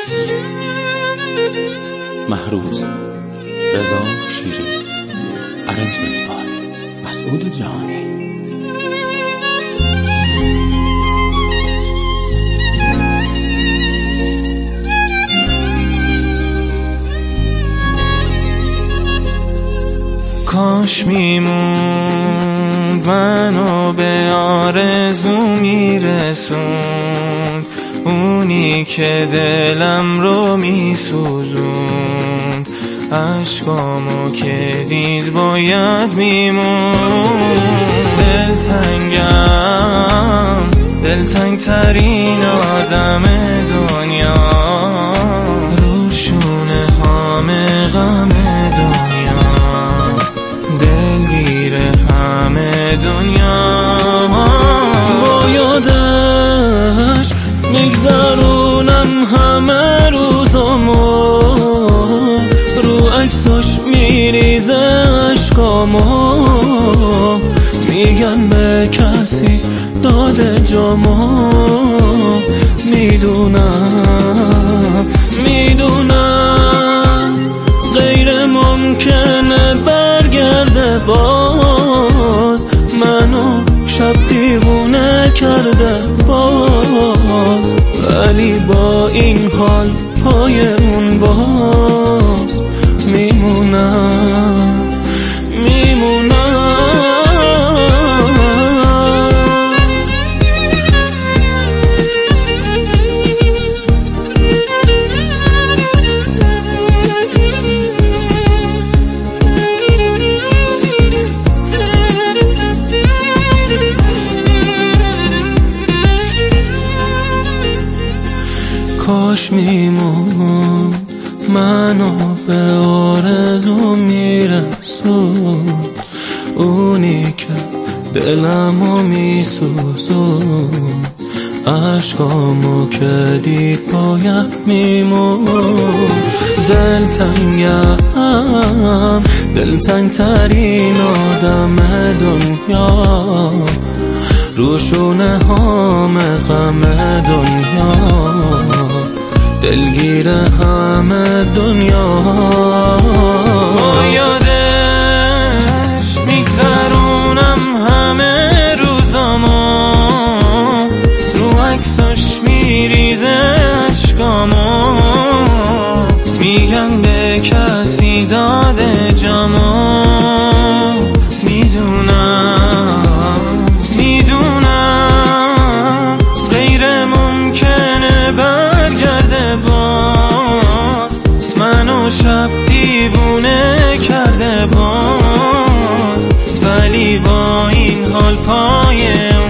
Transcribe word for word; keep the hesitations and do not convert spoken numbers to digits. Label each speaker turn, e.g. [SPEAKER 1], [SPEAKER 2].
[SPEAKER 1] محروز رضا شیری، ارنجمنت بای مسعود جهانی.
[SPEAKER 2] کاش میموند منو به آرزو میرسوند، اونی که دلم رو میسوزوند، عشقامو که دید باید میموند. دلتنگم، دلتنگ ترین آدم دنیا، روشونه همه غم دنیا، دلگیر همه دنیا. با یادش میگذرونم همه روزامو، رو عکساش میریزه عشقامو، میگن به کسی داده جامو. میدونم میدونم غیر ممکنه برگرده باز، منو شب دیوونه کرده باز، ولی با این حال پای اون باز میمونم میمونم. کاش میمون منو به آرزو میرسون، اونی که دلمو میسوزون، عشقامو که دید باید میمون. دلتنگم، دلتنگ ترین آدم دنیا، روشونه همه غم دنیا، دلگیر همه دنیا. با یادش میگذرونم همه روزامو، رو عکساش میریزه عشقامو، میگن به کسی داده جامو. میدونم میدونم غیر ممکنه برگرده باز، منو شب دیوونه کرده باز، ولی با این حال پای